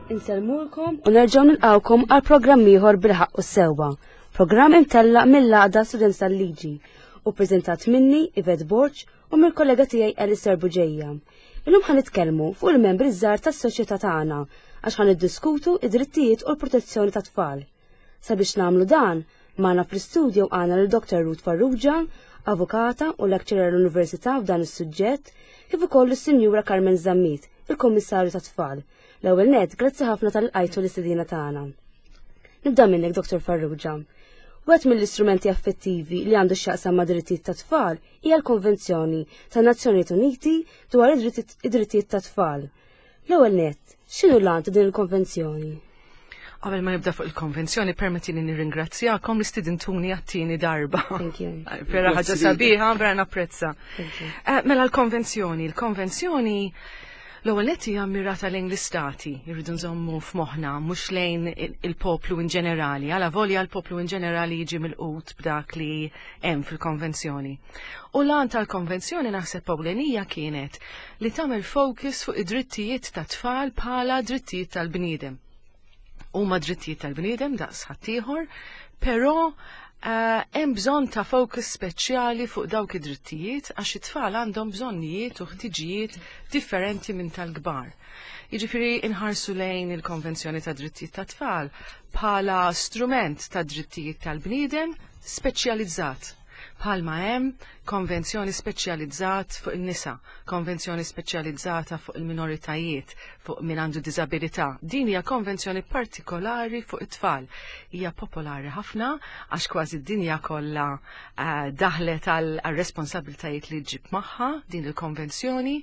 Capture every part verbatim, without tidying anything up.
Inselmulkom u nerġgħu nilqawkom għal programm ieħor bil-ħaqq u s-sewwa. Programm imtellaq mill-Laqda Students tal-Liġi u ppreżentat minni Yvette Borch u mill-kollega tiegħi Alistair Buġejja. Illum ħan nitkellmu fuq il-membri żgħar tas-soċjetà tagħna għax ħan iddiskutu id-drittijiet u l-protezzjoni tat-tfal. Sabiex nagħmlu dan, magħna fl-istudju għandna lil doktor Ruth Farrugia, avukata u lecturer l-Università f'dan is-suġġett, kif ukoll is-Sinjura Carmen Zammit, il-Kummissarju tat-Tfal. L-ewwel nett, grazzi ħafna tal-qajtu l-istedina tagħna. Nibda minnek, doktor Farrugia. Wieħed mill-istrumenti affettivi li għandu x'jaqsam ma' drittijiet tat-tfal hija l-Konvenzjoni tan-Nazzjonijiet Uniti dwar id-drittijiet tat-tfal. L-ewwel nett, x'inhu l-għan ta' din il-konvenzjoni? Qabel ma nibda fuq il-konvenzjoni, permettini nirringrazzjakom li stidintuni għattini darba. Thank you. Vera ħaġa sabiħa, vera napprezza. Mela l-konvenzjoni, l-konvenzjoni l-ewwel nett hija mirata lejn l-istati, irridu nżommu f'moħħna mhux lejn il-poplu in ġenerali, għala volja l-poplu in ġenerali jiġi milqut b'dak li hemm fil-konvenzjoni. U l-għan tal-konvenzjoni naħseb ewlenija kienet li tagħmel focus fuq id-drittijiet tat-tfal bħala drittijiet tal-bniedem. Huma drittijiet tal-bniedem daqs ħaddieħor, però hemm bżonn ta' focus speċjali fuq dawk id-drittijiet għax it-tfal għandhom bżonnijiet u ħtiġijiet differenti minn tal-kbar. Jiġifieri inħarsu lejn il-Konvenzjoni ta' Drittijiet tat-Tfal bħala strument ta' drittijiet tal-bniedem speċjalizzat. Bħalma hemm konvenzjoni speċjalizzat fuq in-nisa, konvenzjoni speċjalizzata fuq il-minoritajiet, fuq min għandu diżabilità. Din hija konvenzjoni partikolari fuq it-tfal. Hija popolari ħafna għax kważi d-dinja kollha uh, daħlet għal responsabiltajiet li ġib magħha din il-konvenzjoni.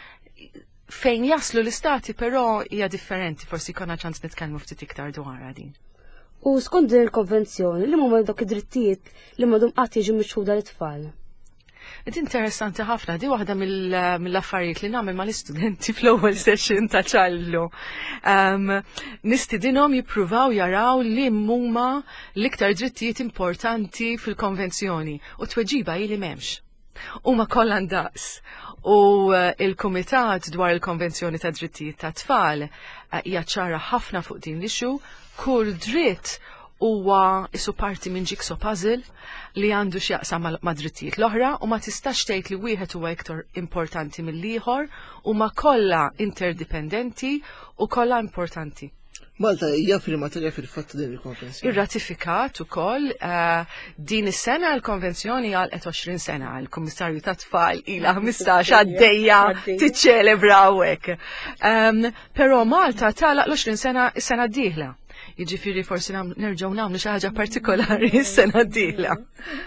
Fejn jaslu l-istati però hija differenti, forsi konna ċans nitkellmu ftit iktar dwarha din. U skont din il-konvenzjoni li huma dak id-drittijiet li m'għadhom qatt jiġu mixħuda lit-tfal. Id interessanti ħafna, di waħda mill-affarijiet li nagħmel mal-istudenti fl-ewwel session ta' ċallu. Um, Nistidinhom jippruvaw jaraw li huma l-iktar drittijiet importanti fil-konvenzjoni u tweġiba hi li m'hemmx. Huma kollha ndaqs. U il-Kumitat dwar il-Konvenzjoni ta' Drittijiet ta' Tfal hija ċara ħafna fuq din l-ixu, kull dritt huwa isu parti minn jigsaw puzzle li għandu x'jaqsam ma' drittijiet l-oħra u ma tistax tgħid li wieħed huwa iktar importanti mill-ieħor u ma kollha interdipendenti u kollha importanti. Malta hija firmatorja fil-fatt din il-konvenzjoni. Ir-ratifikat ukoll uh, din is-sena l-konvenzjoni għalqet għoxrin sena, l-Kummissarju tat-Tfal ilha ħmistax għaddejja tiċċelebra hawnhekk. Um, però Malta tagħlaq l-għoxrin sena is-sena d-dieħla. Jiġifieri forsi nerġgħu nagħmlu xi ħaġa partikolari s-sena d-dieħla.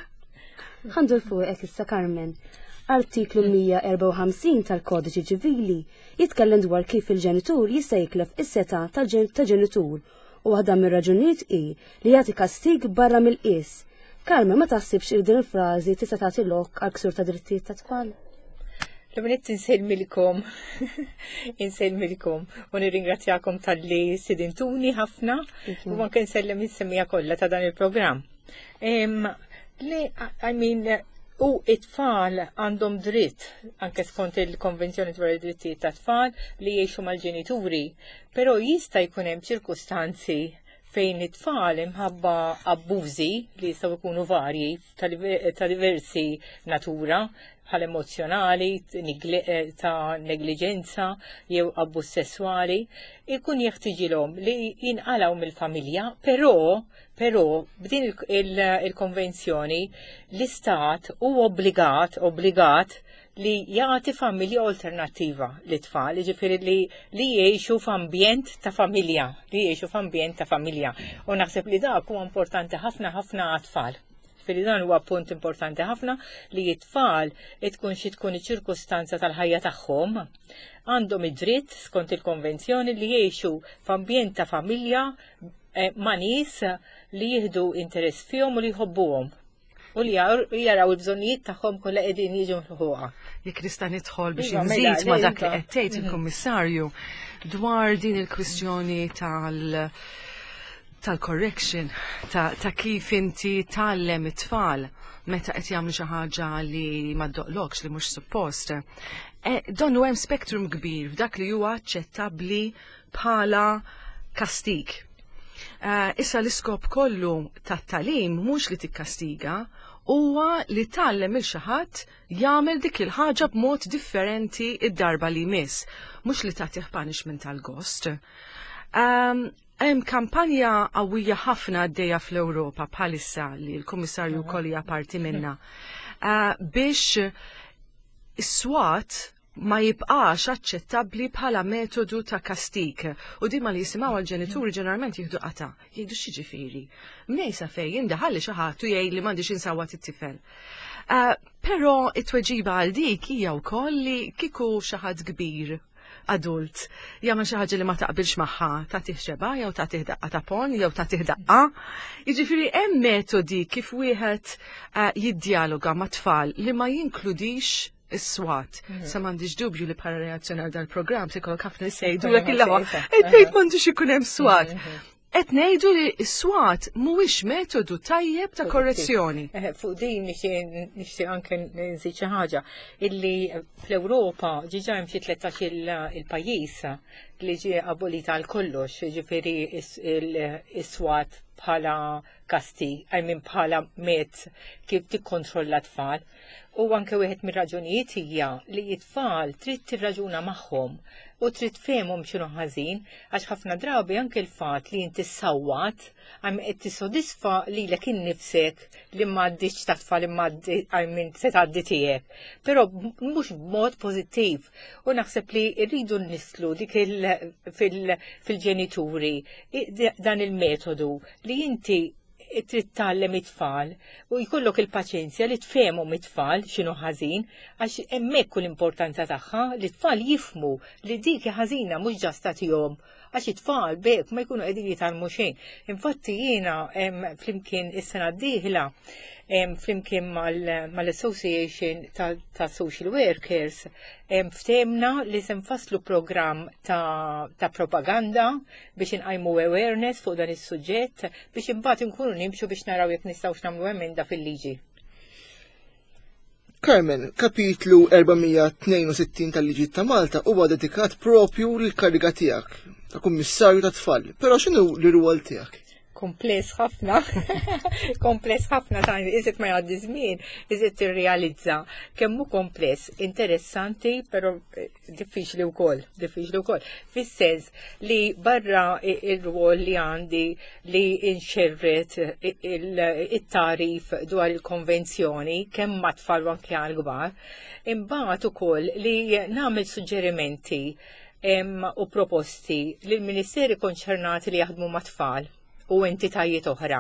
Ħandu l-fuq issa Carmen. Artiklu mija erba' u ħamsin tal-Kodiċi Ċivili jitkellem dwar kif il-ġenitur jista' jiklef is-seta ta' ġenitur u waħda mir-raġunijiet hi li jagħti kastig barra mill-qies. Carmen, ma taħsibx li din il-frażi tista' tagħti lok għal ksur ta' drittijiet tat-tfal? L-għanet inselmilkom, inselmilkom, u nirringrazzjakom tal-li sidintuni ħafna, u anke nsellem is-semmija kollha ta' dan il-programm. I mean, u it-tfal għandhom dritt, anke skont il-Konvenzjoni dwar id-drittijiet tat-tfal, li jgħixu mal-ġenituri, però jista' jkun hemm ċirkustanzi fejn it-tfal imħabba abbużi li jistgħu jkunu varji ta' diversi natura, bħal emozjonali, ta' negliġenza jew abbuż sesswali, ikun jeħtieġilhom li jinqalgħu mill-familja, però però b'din il-konvenzjoni l-istat hu obbligat obbligat li jagħti familja alternattiva lit-tfal, jiġifieri li li jgħixu f'ambjent ta' familja, li jgħixu f'ambjent ta' familja. U naħseb li dak huwa importanti ħafna ħafna għat-tfal. Fili dan huwa punt importanti ħafna li t-tfal tkun xi tkun iċ-ċirkustanza tal-ħajja tagħhom għandhom id-dritt skont il-konvenzjoni li jgħixu f'ambjent ta' familja ma' nies li jieħdu interess fihom u li jħobbuhom u li jaraw il-bżonnijiet tagħhom kollha qegħdin jiġu mħuqa. Jekk nista' nidħol biex inżid ma' dak li qed tgħid il-Kummissarju dwar din il-kwistjoni tal- tal-correction, ta', ta kif inti tallem it-tfal meta qed jagħmlu xi ħaġa li ma ddoqlokx li mhux suppost. E, donnu hemm spektrum kbir f'dak li huwa aċċettabbli bħala kastik. Uh, issa l-iskop kollu tat-talim mhux li tikkastiga, huwa li tallem il-xi ħadd jagħmel dik il-ħaġa b'mod differenti id-darba li jmiss, mhux li tagħtih punishment tal-gost. Um, Hemm kampanja qawwija ħafna għaddejja fl-Ewropa bħalissa li l-Kummissarju wkoll hija parti minnha uh, biex is-swat ma jibqax aċċettabbli bħala metodu ta' kastik. U di ma li jisimgħu għal-ġenituri ġeneralment jieħdu qata. Jgħidu x'jiġifieri. Mnejsa fejn jindaħalli xi ħadd u jgħid li m'għandix insawwat it-tifel. Uh, Però it-tweġiba għal dik hija wkoll li kieku xi ħadd kbir adult jagħmel xi ħaġa li ma taqbilx magħha, tagħtih xeba jew tagħtih daqqa ta' pon jew tagħtih daqqa. Jiġifieri hemm metodi kif wieħed uh, jiddjaloga ma' tfal li ma jinkludix is-swat. Sa m'għandix dubju li bħala reazzjoni għal dal-programm se jkollok ħafna jsejdu lek il-lawa. Qed ngħid m'għandux ikun hemm swat. Qed ngħidu li s-swat mhuwiex metodu tajjeb ta' korrezzjoni. Fuq din nixtieq anke nżid xi ħaġa illi fl-Ewropa ġiġa hemm xi tletax il-pajjiż li ġie abolita għal kollox, jiġifieri is-swat bħala kastig, I mean bħala mezz kif tikkontrolla tfal. U anke wieħed mir-raġunijiet hija li t-tfal trid tirraġuna magħhom u trid tfehmhom x'inhu ħażin għax ħafna drabi anke l-fatt li inti ssawwat għam qed tissodisfa lilek innifsek li m'għaddix ta' tfal imma minn se tgħaddi tiegħek. Però mhux b'mod pożittiv. U naħseb li rridu nislu dik fil-ġenituri dan il-metodu li inti trid tallem it-tfal u jkollok il-paċenzja li tfehmhom it-tfal x'inhu ħażin għax hemmhekk hu l-importanza tagħha li t-tfal jifhmu li dik ħażina mhux ġasta tihom għax it-tfal bek ma jkunu qegħdin jitalmu xejn. Infatti jiena flimkien is-sena d-dieħla flimkien mal-Association ta' Social Workers ftemna li se nfasslu programm ta' propaganda biex inqajmu awareness fuq dan is-suġġett biex imbagħad inkunu nimxu biex naraw jekk nistgħux nagħmlu emenda fil-liġi. Carmen, kapitlu erbameja tnejn u sittin tal-Liġi ta' Malta huwa dedikat propju lill-kariga tiegħek ta' kummissarju ta' tfal. Però x'inhu l-irwol tiegħek? Kompless ħafna, kompless ħafna ta' iżet ma jgħaddi żmien, iżet tirrealizza kemm hu kompless, interessanti, però diffiċli wkoll, diffiċli wkoll. Fis-sens li barra il-rwol li għandi li inxerret it-tarif dwar il-konvenzjoni kemm ma' tfal anke għal kbar, imbagħad ukoll li nagħmel suġġerimenti u proposti lill ministeri konċernati li jaħdmu ma' tfal u entitajiet oħra.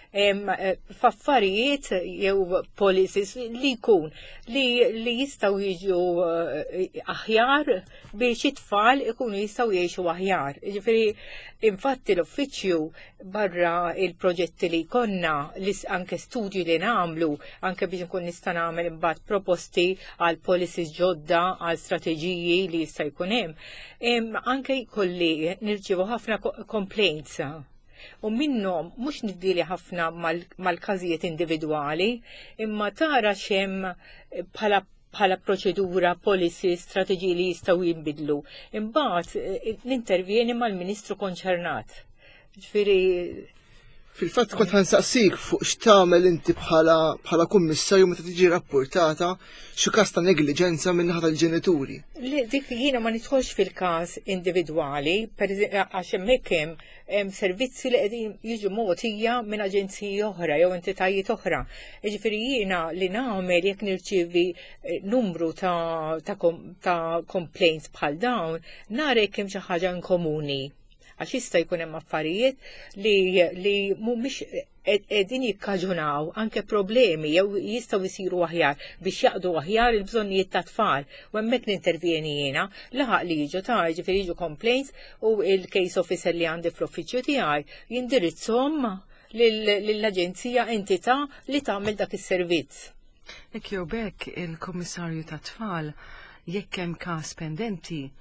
F'affarijiet jew policies li jkun li, li jistaw jiġu aħjar biex it-tfal ikunu jistaw jiexu aħjar. Ġifieri infatti l-uffiċċju barra il-proġetti li konna, anke studju li nagħmlu, anke biex nkun nista' nagħmel imbagħad proposti għal policies ġodda, għal strateġiji li jista' jkun hemm, anke jkolli nirċievu ħafna complaints. U minnhom mhux niddili ħafna mal-każijiet individwali, imma tara xem bħala bħala proċedura, policy, strateġiji li jistgħu jinbidlu. Imbagħad nintervjeni mal-Ministru konċernat. Ġifieri Fil-fatt kont ħansaqsik fuq x'tagħmel inti bħala bħala kummissarju meta tiġi rapportata xi każ ta' negliġenza minn naħa tal-ġenituri. Dik jiena ma nidħolx fil-każ individwali, għax hemmhekk hemm servizzi li qegħdin jiġu mogħtija minn aġenziji oħra jew entitajiet oħra. Jiġifieri jiena li nagħmel jekk nirċievi numru ta' ta' complaints bħal dawn, nara jekk hemm xi ħaġa inkomuni. Għax jista' jkun hemm affarijiet li li mhumiex qegħdin jikkaġunaw anke problemi jew jistgħu jsiru aħjar biex jaqdu aħjar il-bżonnijiet ta' tfal. U hemmhekk nintervjeni jiena laħaq li jiġu ta' jiġifieri jiġu complaints u il-case officer li għandi fl-uffiċċju tiegħi jindirizzhom lill-aġenzija entità li tagħmel dak is-servizz. Jekk jew bekk il-Kummissarju ta' Tfal jekk hemm każ pendenti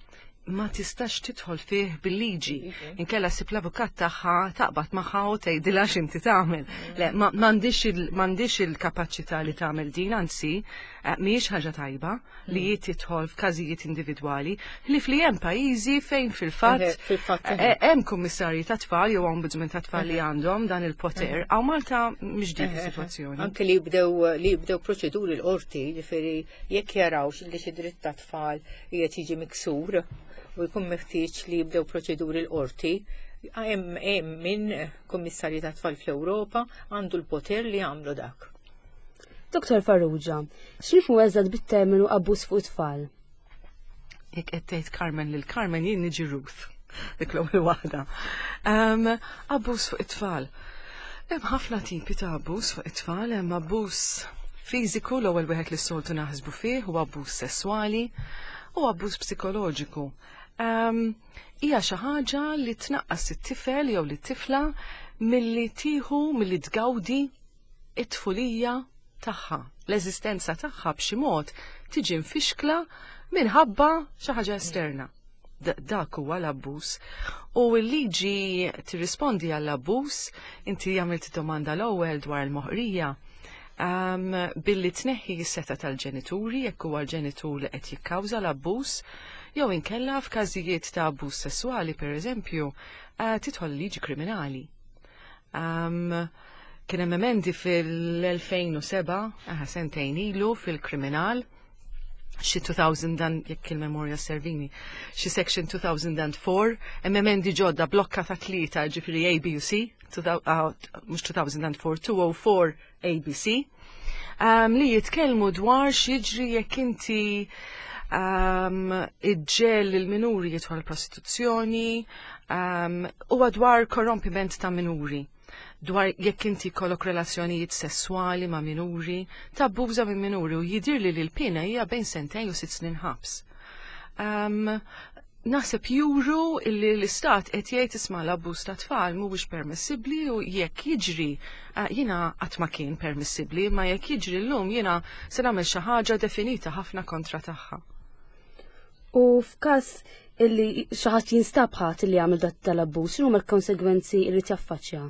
ma tistax tidħol fih bil-liġi. Inkella sib l-avukat tagħha taqbad magħha u tgħidilha x'inti tagħmel. Le, m'għandix il-kapaċità li tagħmel din, anzi, mhijiex ħaġa tajba li jiet tidħol f'każijiet individwali li fli hemm pajjiżi fejn fil-fatt hemm kummissarji ta' tfal jew ombudsman ta' tfal li għandhom dan il-poter, għaw Malta mhix dik is-sitwazzjoni. Anke li jibdew li jibdew proċeduri l-qorti, ġifieri jekk jarawx li xi dritt ta' tfal qiegħed jiġi miksur u jkun meħtieġ li jibdew proċeduri l-qorti, hemm min kummissarji ta' tfal fl-Ewropa għandu l-poter li jagħmlu dak. Doktor Farrugia, x'nifu eżad bit-terminu abbuż fuq it-tfal? Jekk qed tgħid Carmen lil Carmen jien niġi Ruth, dik l-ewwel waħda. Abbuż fuq it-tfal. Hemm ħafna tipi ta' abbuż fuq it-tfal, hemm abbuż fiżiku l-ewwel wieħed li s-soltu naħsbu fih huwa abbuż sesswali u abbuż psikoloġiku. Hija xi ħaġa li tnaqqas it-tifel jew li t-tifla milli tieħu milli tgawdi it-tfulija tagħha, l-eżistenza tagħha b'xi mod tiġi mfixkla minħabba xi ħaġa esterna. Dak huwa l-abbuż. U l-liġi tirrispondi għall-abbuż, inti għamilt domanda l-ewwel dwar il-moħrija. Um, billi tneħħi s-seta tal-ġenituri, jekk huwa l-ġenitur li qed jikkawża l-abbuż, jew inkella f'każijiet ta' abbuż sesswali pereżempju, uh, tidħol liġi kriminali. Um, kien hemm emendi fil-elfejn u seba', aha sentejn ilu fil-kriminal, xi two thousand jekk il-memorja servini, xi section two thousand four, hemm emendi ġodda blokka ta' tlieta ġifieri A, B u C, mhux two thousand four, two oh four A B C, um, li jitkellmu dwar x'jiġri jekk inti um, iġġel il-minuri jidħol prostituzzjoni, um, u dwar korrompiment ta' minuri, dwar jekk inti kollok relazzjonijiet sessuali ma' minuri, tabbuża minn minuri u jidirli li l-pina hija bejn sentejn u sitt snin ħabs. Um, Naħseb juru illi l-istat qed jgħid isma' l-abbuż ta' tfal mhuwiex permissibbli u jekk jiġri jiena qatt ma kien permissibbli, ma jekk jiġri llum jiena se nagħmel xi ħaġa definita ħafna kontra tagħha. U f'każ illi xi ħadd jinstab ħadd illi jagħmel dat tal-abbuż, x'inhuma l-konsegwenzi li jaffaċċja?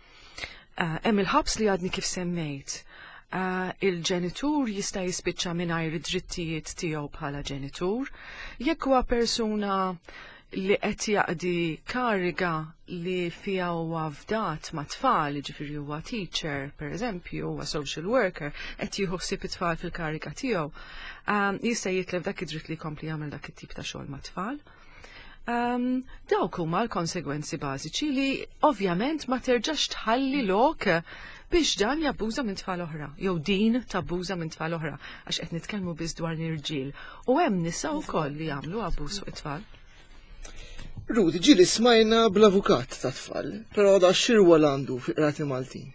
Hemm il-ħabs li għadni kif semmejt. Uh, il-ġenitur jista' jispiċċa mingħajr id-drittijiet tiegħu bħala ġenitur, jekk huwa persuna li qed jaqdi kariga li fiha huwa fdat ma' tfal, jiġifieri huwa teacher, pereżempju, huwa social worker, qed jieħu ħsieb it-tfal fil-kariga tiegħu, um, jista' jitlef dak id-dritt li jkompli jagħmel dak it-tip ta' xogħol ma' tfal. Um, dawk huma l-konsegwenzi bażiċi li ovvjament ma terġax tħalli lok biex dan jabbuża minn tfal oħra, jew din tabbuża minn tfal oħra, għax qed nitkellmu biss dwar nirġiel. U hemm nisa wkoll li jagħmlu abbuż fuq it-tfal. Ruth, ġieli smajna bl-avukat ta' tfal, però da x'irwol għandu fiq-qrati Maltin.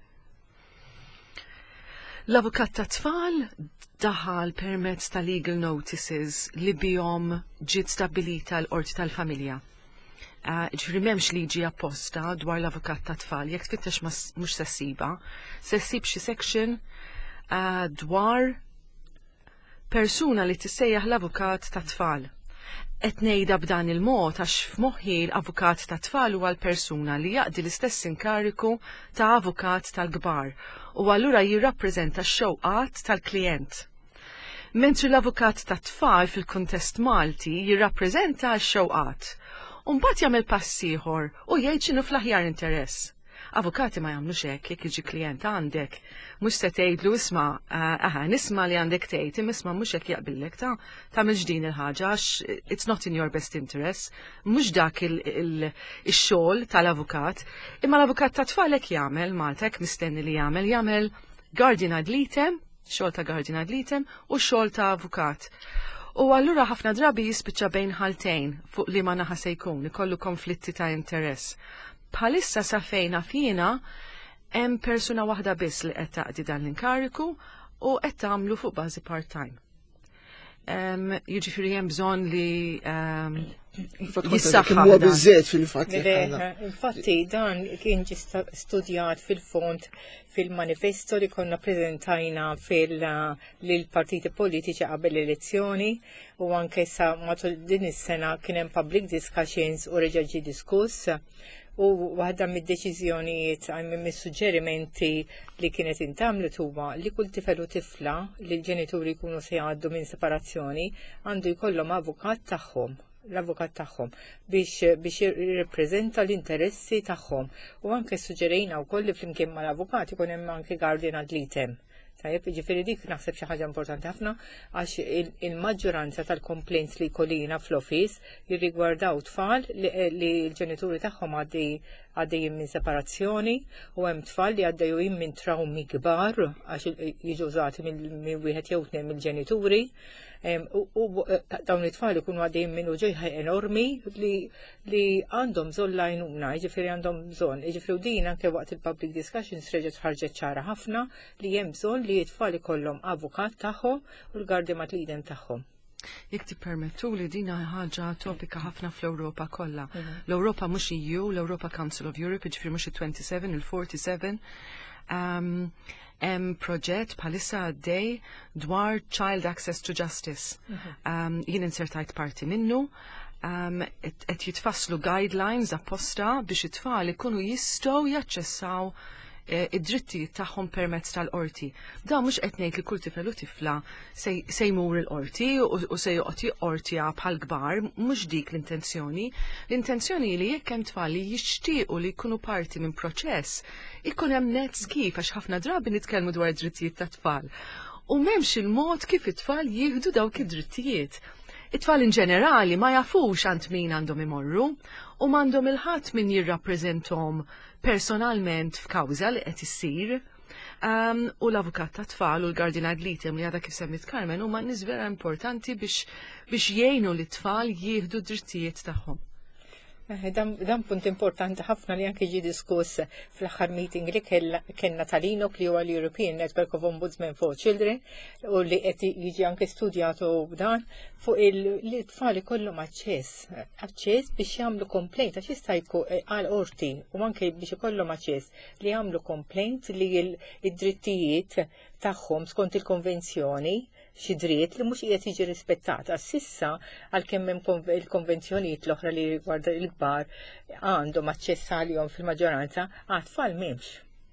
L-avukat ta' tfal daħal permezz ta' legal notices li bihom ġiet stabbilita l-qorti tal-familja. Ġifri memx liġi apposta dwar l-avukat ta' tfal, jekk tfittex mhux se ssiba, se ssib xi section uh, dwar persuna li tissejjaħ l-avukat ta' tfal. Qed ngħidha b'dan il-mod għax f'moħħi l-avukat ta' tfal huwa l-persuna li jaqdi l-istess inkariku ta' avukat tal-kbar u allura jirrappreżenta x-xewqat tal-klijent. Mentri l-avukat ta' tfal fil-kuntest Malti jirrappreżenta x-xewqat. Mbagħad jagħmel pass ieħor u jgħid x'inhu fl-aħjar interess. Avukati ma jagħmlux hekk jekk jiġi klijent għandek, mhux se tgħidlu isma' aħa nisma' li għandek tgħid, imma mhux hekk jaqbillek ta' tagħmel din il-ħaġa għax it's not in your best interest, mhux dak il-xogħol tal-avukat, imma l-avukat ta' tfal hekk jagħmel Malta hekk mistenni li jagħmel jagħmel guardian ad litem, xogħol ta' guardian ad litem u xogħol ta' avukat. U allura ħafna drabi jispiċċa bejn ħaltejn fuq li ma naħa se jkun ikollu konflitti ta' interess. Bħalissa sa fejna fina hemm persuna waħda biss li qed taqdi dan l-inkariku u qed tagħmlu fuq bażi part-time. Um, Jiġifieri hemm bżonn li um, jissaħħaħ huwa dan. biżżejjed fil-fatt. Le, Infatti dan kien ġi sta- studjat fil-fond fil-manifesto li konna prezentajna fil-partiti politiċi qabel l-elezzjoni u anke sa matul din is-sena kien hemm public discussions u reġa' ġie diskuss. U waħda mid-deċiżjonijiet għajmi mis-suġġerimenti li kienet intamlet huwa li kull tifel u tifla li l-ġenituri jkunu se jgħaddu minn separazzjoni għandu jkollhom avukat tagħhom, l-avukat tagħhom biex biex jirrepreżenta l-interessi tagħhom. U anke suġġerejna wkoll li flimkien mal-avukat ikun hemm anke guardian ad litem. Tajjeb, ġifieri dik naħseb xi ħaġa importanti ħafna għax il-maġġoranza tal-complaints li jkollina fl-office jirrigwardaw tfal li l-ġenituri tagħhom għaddejjin minn separazzjoni u hemm tfal li għaddejjin minn traumi kbar għax jiġu użati minn wieħed jew tnejn mill-ġenituri. U dawn it-tfal ikunu għaddejjin minn ġejħa enormi li għandhom bżonn lajnuna, jiġifieri għandhom bżonn. Jiġifieri din anke waqt il-public discussions reġgħet ħarġet ċara ħafna li hemm bżonn li t-tfal ikollhom avukat tagħhom u l-guardian ad litem tagħhom. Jek ti permettu li dina ħaġa topika ħafna fl-Europa kollha. L-Europa mhux E U, l-Europa Council of Europe, ġifri mhux il-twenty-seven, il-forty-seven. Hemm proġett bħalissa għaddej dwar Child Access to Justice. Jien insertajt parti minnu. Qed jitfasslu guidelines apposta biex it-tfal ikunu jistgħu jaċċessaw id-drittijiet tagħhom permezz tal-qorti. Da mhux qed ngħid li kull tifel u tifla se jmur il-qorti u se joqgħod jiqqortija bħal kbar, mhux dik l-intenzjoni. L-intenzjoni li jekk hemm tfal li jixtiequ li jkunu parti minn proċess, ikun hemm nezz kif għax ħafna drabi nitkellmu dwar id-drittijiet tat-tfal. U m'hemmx il-mod kif it-tfal jieħdu dawk id-drittijiet. It-tfal in ġenerali ma jafux għand min għandhom imorru u m'għandhom il-ħadd min jirrappreżenthom personalment f'kawża li qed issir. Um, u l-avukat ta' tfal u l-guardian ad litem li għadha kif semmit Carmen huma nies vera importanti biex biex jgħinu li t-tfal jieħdu d-drittijiet tagħhom. Dan, dan punt importanti ħafna li anke ġi diskuss fl-aħħar meeting li kellna tal-INOC li huwa l-European Network of Ombudsmen for Children u li qed jiġi anke studjatu b'dan fuq il-tfal ikollhom aċċess aċċess biex jagħmlu complaint għax jista' jkun għal qorti u anke biex ikollhom aċċess li jagħmlu complaint li l-drittijiet tagħhom skont il-konvenzjoni xi dritt li mhux qiegħed jiġi rispettat. Sissa għalkemm hemm il-konvenzjonijiet l-oħra li rigwarda l-kbar għandhom aċċess għalihom fil-maġġoranza, għat-tfal m'hemmx.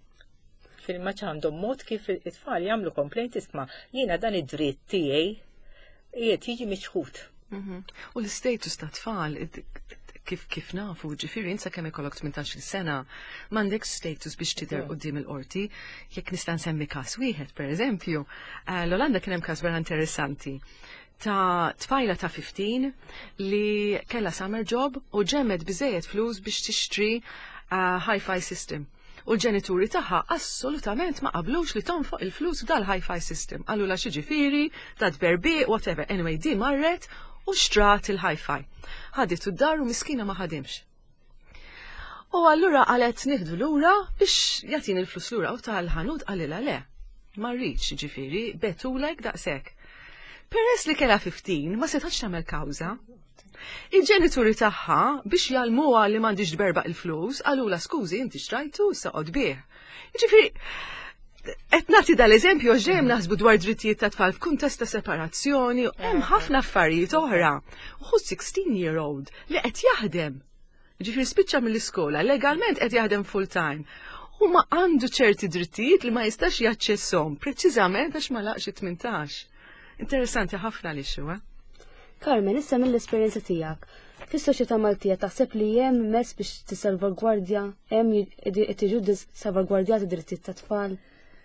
Fil-maġġ għandhom mod kif it-tfal jagħmlu complaint isma' jiena dan id-dritt tiegħi qiegħed jiġi miċħud. U l-istatus ta' tfal kif kif nafu, ġifieri insa kemm ikollok tmintax-il sena m'għandek status biex tidher quddiem il-qorti. Jekk nista' nsemmi każ wieħed pereżempju, l-Olanda kien hemm każ vera interessanti ta' tfajla ta' fifteen li kellha summer job u ġemmet biżejjed flus biex tixtri hi-fi system. U l-ġenituri tagħha assolutament ma qablux li tonfoq il-flus dal-hi-fi system. Għallu la xi ġifieri, ta' tberbiq, whatever. Anyway, din marret u xtrat il-hi-fi. Ħadit u d-dar u miskina ma ħadimx. U allura qalet nieħdu lura biex jagħtini l-flus lura u tal-ħanut qalilha le. Ma rridx ġifieri betulek daqshekk. Peress li kellha fifteen ma setax tagħmel kawża. Il-ġenituri tagħha biex jalmuha li m'għandix tberbaq il-flus qalula skużi inti xtrajtu issa qod bih. Jiġifieri qed nagħti dal-eżempju għax dejjem naħsbu dwar drittijiet ta' tfal f'kuntest ta' separazzjoni u hemm ħafna affarijiet oħra. Uħu sixteen year old li qed jaħdem. Ġifieri spiċċa mill-iskola, legalment qed jaħdem full time. U ma għandu ċerti drittijiet li ma jistax jaċċesshom, preċiżament għax ma laqx it-tmintax. Interessanti ħafna li xu, eh? Carmen, issa mill-esperjenza tiegħek, fis-soċjetà Maltija taħseb li hemm mezz biex tissalvagwardja, hemm tiġu salvagwardjati drittijiet ta' tfal?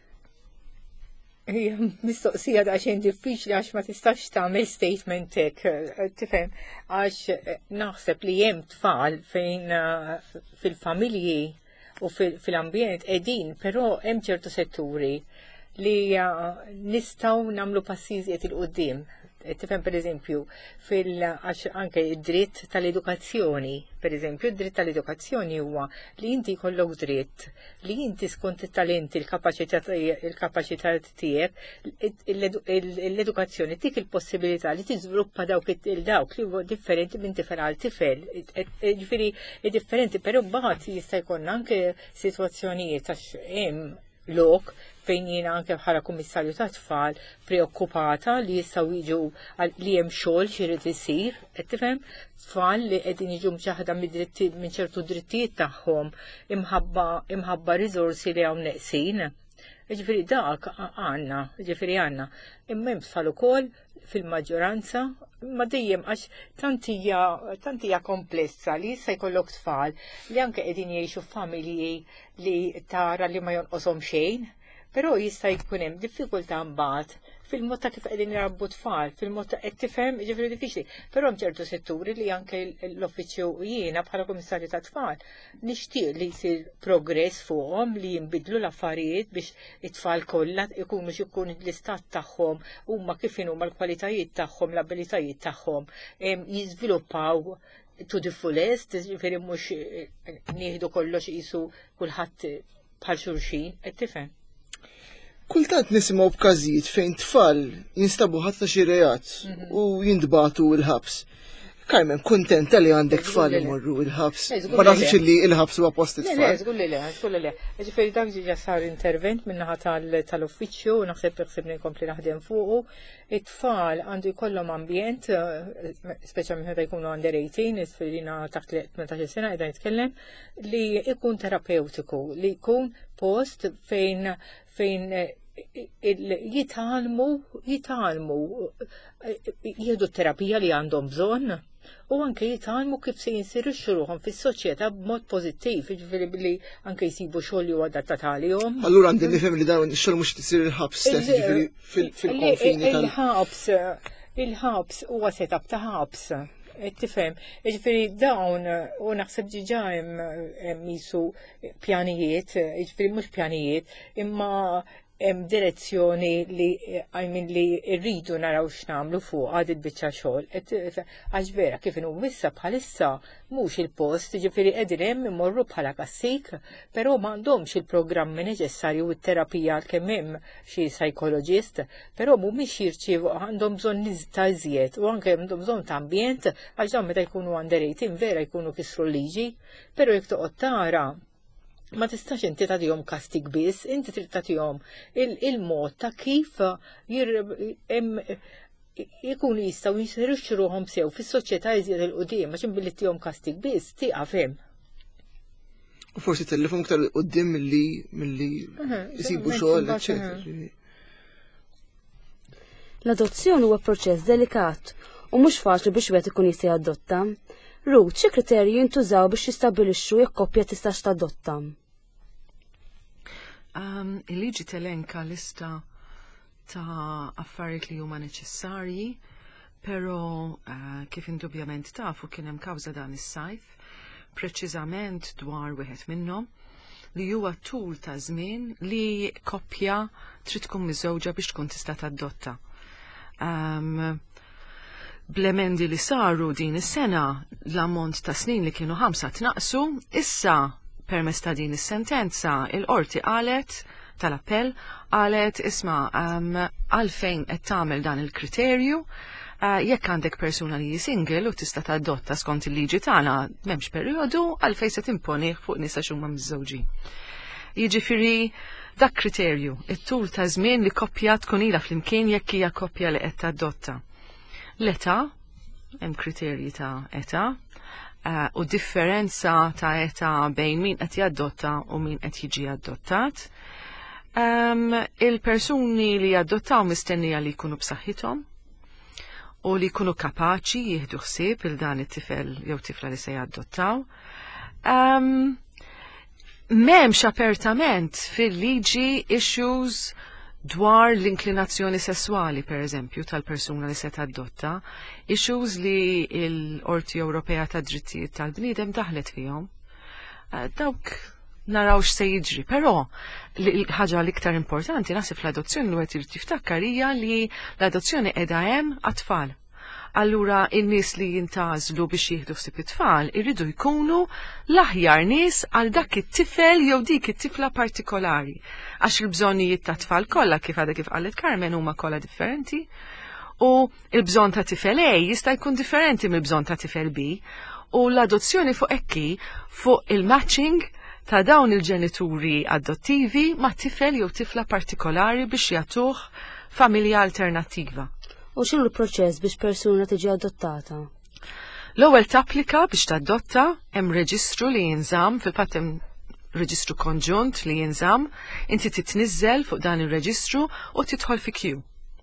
Hija mistoqsija daqsxejn diffiċli għax ma tistax tagħmel statement hekk, tifhem, għax naħseb li hemm tfal fejn fil-familji u fil-ambjent qegħdin, però hemm ċertu setturi li nistgħu nagħmlu passiżiet il-qudiem tifhem per eżempju fil anke id-dritt tal-edukazzjoni, per eżempju id-dritt tal-edukazzjoni huwa li inti jkollok dritt li inti skont it-talenti il-kapaċità il-kapaċità tiegħek l-edukazzjoni tik il-possibilità li tiżviluppa dawk il-dawk li huwa differenti minn tifel għal tifel. Ġifieri differenti, però mbagħad jista' jkollna anke sitwazzjonijiet għax hemm lok fejn jiena anke bħala kummissarju ta' tfal preokkupata li jistgħu jiġu li hemm xogħol x'irid isir, qed tifhem tfal li qegħdin jiġu mċaħda minn ċertu drittijiet tagħhom imħabba imħabba riżorsi li hawn neqsin. Ġifieri dak għandna, ġifieri għandna. Imma hemm tfal ukoll fil-maġġoranza ma dejjem għax tantija komplessa li jista' jkollok tfal li anke qegħdin jgħixu f'familji li tara li ma jonqoshom xejn, però jista' jkun hemm diffikultà mbagħad fil-mod ta' kif qegħdin jarabbu tfal, fil-mod ta' qed tifhem jiġifieri diffiċli. Però hemm ċertu setturi li anke l-offiċċju jiena bħala kummissarju ta' tfal nixtieq li jsir progress fuqhom li jinbidlu l-affarijiet biex it-tfal kollha ikunu x'ikun l-istat tagħhom huma kif huma l-kwalitajiet tagħhom, l-abilitajiet tagħhom jiżviluppaw to the fullest, ġifieri mhux nieħdu kollox qisu kulħadd bħal xulxin, qed tifhem. Kultant nisimgħu b'każijiet fejn tfal jinstabu ħadd xi reat u jintbagħtu l-ħabs. Carmen, kuntenta li għandek tfal imorru l-ħabs. Ma nafx li l-ħabs huwa post it-tfal. Le, żgur li le, żgur li le. Ġifieri dak ġiġa sar intervent min-naħa tal-uffiċċju u naħseb ħsibni nkompli naħdem fuqu. It-tfal għandu jkollhom ambjent, speċjalment meta jkunu under eighteen, isfirina taħt tmentax sena qiegħda nitkellem, li jkun terapeutiku, li jkun post fejn fejn jitalmu, jitalmu, jieħdu terapija li għandhom bżonn u anke jitalmu kif se jinsirixxu ruħhom fis-soċjetà b'mod pożittiv, jiġifieri billi anke jsibu xogħol li huwa adattat għalihom. Allura għandi nifhem li dawn ix-xogħol mhux tisir il-ħabs stess jiġifieri fil-konfini tal- Il-ħabs, il-ħabs huwa setup ta' ħabs. Tifhem, ġifieri dawn u naħseb ġiġa hemm jisu pjanijiet, ġifieri mhux pjanijiet, imma hemm direzzjoni li għajmin li rridu naraw x'namlu fuq għad il-biċċa xogħol. Għax vera kif inhu wissa bħalissa mhux il-post, ġifieri qegħdin hemm imorru bħala kassik, però m'għandhomx il-programmi neċessarji u t-terapija għalkemm hemm xi psychologist, però mhumiex jirċievu għandhom bżonn ta' iżjed u anke għandhom bżonn ta' ambjent għax dawn meta jkunu under eighteen vera jkunu kisru l-liġi, però jekk toqgħod tara ma tistax inti tagħtihom kastig biss, inti trid tagħtihom il-mod ta' kif jkunu jistgħu jisirixxu ruhom sew fis-soċjetà iżjed il-qudiem għax inbilli tihom kastig biss tieqaf hemm. U forsi tellifhom iktar qudiem milli milli jsibu xogħol, eċċetera. L-adozzjoni huwa proċess delikat u mhux faċli biex wieħed ikun jista' jadotta. Ruth, xi kriterji jintużaw biex jistabbilixxu jekk koppja tistax tadotta? Um, il-liġi telenka lista ta' affarijiet li huma neċessarji, però uh, kif indubjament tafu kien hemm kawża dan is-sajf, preċiżament dwar wieħed minnhom li huwa tul ta' żmien li koppja trid tkun miżewġa biex tkun tista' tadotta. Um, Bl-emendi li saru din is-sena l-ammont ta' snin li kienu ħamsa tnaqsu, issa permezz ta' din is-sentenza il-qorti qalet tal-appell qalet isma' għalfejn qed tagħmel dan il-kriterju jekk għandek persuna li single u tista' tadotta skont il-liġi tagħna m'hemmx perjodu għalfejn se timponi fuq nisa x'huma miżżewġin. Jiġifieri dak kriterju, it-tul ta' żmien li koppja tkun ilha flimkien jekk hija koppja li qed tadotta. L-età, hemm kriterji ta' età, uh, u differenza ta' età bejn min qed jadotta u min qed jiġi adottat. Um, il-persuni li adottaw mistennija li jkunu b'saħħithom u li jkunu kapaċi jieħdu ħsieb il dan it-tifel jew tifla li se jadottaw. Um, M'hemmx apertament fil-liġi issues dwar l-inklinazzjoni sessuali, per eżempju, tal-persuna li se tadotta, issues li l-Qorti Ewropea ta' Drittijiet tal-Bniedem daħlet fihom. Uh, dawk naraw x'se jiġri. Però l-ħaġa l-iktar importanti nasib l-adozzjoni li wieħed irid jiftakkar hija li l-adozzjoni qiegħda hemm għat-tfal. Allura in-nies li jintażlu biex jieħdu ħsieb it-tfal irridu jkunu l-aħjar nies għal dak it-tifel jew dik it-tifla partikolari. Għax il-bżonnijiet ta' tfal kollha kif għadha kif qalet Carmen huma kollha differenti. U il-bżonn ta' tifel A jista' jkun differenti mill-bżonn ta' tifel B. U l-adozzjoni fuq ekki fuq il-matching ta' dawn il-ġenituri adottivi ma' tifel jew tifla partikolari biex jagħtuh familja alternattiva. U x'inhu l-proċess biex persuna tiġi adottata? L-ewwel tapplika biex tadotta hemm reġistru li jinżamm fil-fatt hemm reġistru konġunt li jinżamm, inti titniżżel fuq dan ir-reġistru u tidħol fi queue.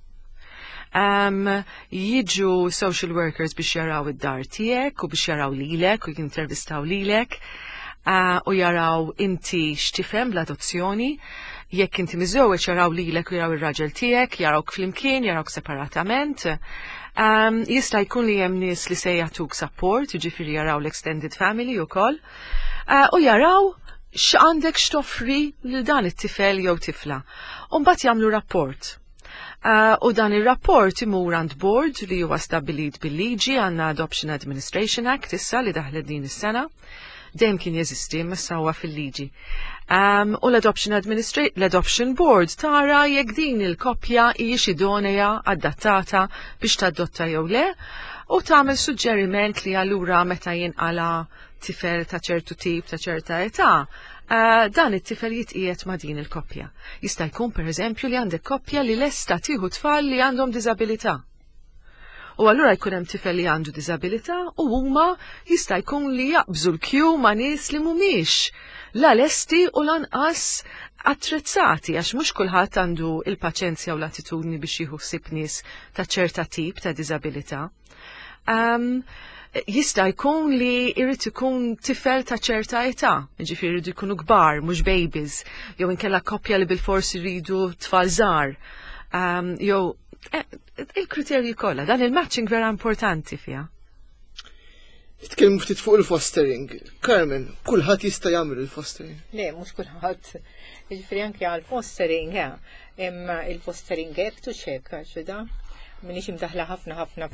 Um, jiġu social workers biex jaraw id-dar tiegħek u biex jaraw lilek u jintervistaw lilek uh, u jaraw inti x'tifhem l-adozzjoni. Jekk inti miżewweġ jaraw lilek u jaraw ir-raġel tiegħek, jarawk flimkien, jarawk separatament. Um, jista' jkun li hemm nies li se jagħtuk support, jiġifieri jaraw l-extended family wkoll, uh, u jaraw x'għandek x'toffri lil dan it-tifel jew tifla. U mbagħad jagħmlu rapport. Uh, u dan ir-rapport imur għand board li huwa stabbilit bil-liġi għandna Adoption Administration Act issa li daħlet din is-sena. Dejjem kien jeżisti, missa huwa fil-liġi. Um, u l-Adoption l-Adoption Board tara jekk din il-koppja hijiex idonea adattata biex tadotta jew le, u tagħmel suġġeriment li allura meta jinqala tifel ta' ċertu tip ta' ċerta età, uh, dan it-tifel jitqiegħed ma' din il-koppja. Jista' jkun pereżempju li għandek koppja li lesta tieħu tfal li għandhom diżabilità. U allura jkun hemm tifel li għandu diżabilità u huma jista' jkun li jaqbżu l-kju ma' nies li mhumiex la lesti u lanqas attrezzati għax mhux kulħadd għandu il-paċenzja u l-attitudni biex jieħu ħsieb nies ta' ċerta tip ta' diżabilità. Um, jista' jkun li jrid ikun tifel ta' ċerta età, jiġifieri jridu jkunu kbar, mhux babies, jew inkella koppja li bil-forsi jridu tfal żgħar. Um, jew il-kriterji kollha, dan il-matching vera importanti fiha. Titkellmu ftit fuq il-fostering. Carmen, kulħadd jista' jagħmel il-fostering. Le, mhux kulħadd. Jiġifieri anke għall-fostering, imma il-fostering hekk tu xek għax da. Minix imdaħla ħafna ħafna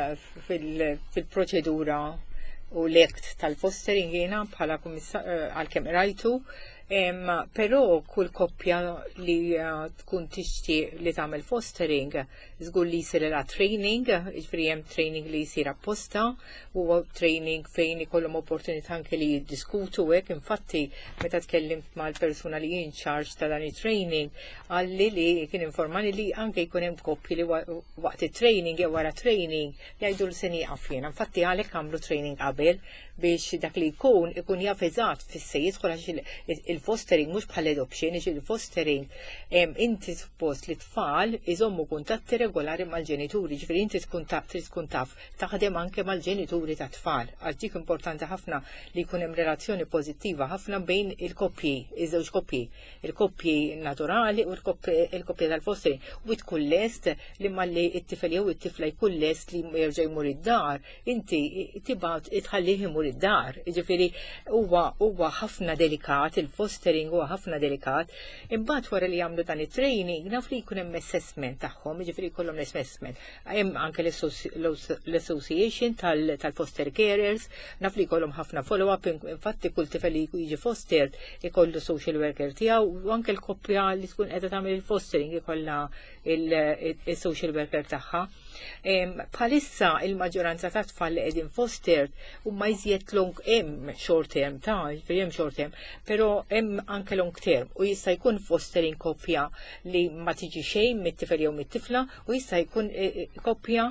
fil-proċedura u l-ekt tal-fostering jiena bħala għal-kemm rajtu. Um, però kull koppja li uh, tkun tixtieq li tagħmel fostering żgur li jsir la training, jiġifieri hemm training li jsir apposta u training fejn ikollhom opportunità anke li jiddiskutu hekk. Infatti meta tkellimt mal-persuna li in charge ta' dan it-training għalli li kien informali li anke jkun hemm koppji li waqt it-training jew wara training jgħidu l se nieqaf jiena. Infatti għalhekk għamlu training qabel biex dak li jkun ikun jaf eżatt fis-se jidħol għax il-fostering mhux bħal adoption, il-fostering inti suppost li tfal iżommu kuntatti regolari mal-ġenituri, ġifieri inti tkun taf trid tkun taf taħdem anke mal-ġenituri ta' tfal. Għal dik importanti ħafna li jkun hemm relazzjoni pożittiva ħafna bejn il-koppji, iż-żewġ koppji, il-koppji naturali u l-koppji tal-fostering. U tkun lest li malli it-tifel jew it-tifla jkun lest li jerġa' jmur id-dar, inti tibgħat itħallih imur id-dar. Ġifieri huwa huwa ħafna delikat, il-fostering huwa ħafna delikat. Imbagħad wara li jagħmlu dan it-training naf li jkun hemm assessment tagħhom, jiġifieri jkollhom l-assessment. Hemm anke l-association tal-foster carers, naf li jkollhom ħafna follow-up, infatti kull tifel li jiġi fostered ikollu social worker tiegħu u anke l-koppja li tkun qiegħda tagħmel il-fostering ikollha il-social worker tagħha. Bħalissa il-maġġoranza ta' tfal li qegħdin fostered huma jżjed long hemm short term ta' hemm short term, però hemm anke long term u jista' jkun fostering koppja li ma tiġi xejn mit-tifel jew mit-tifla u jista' jkun koppja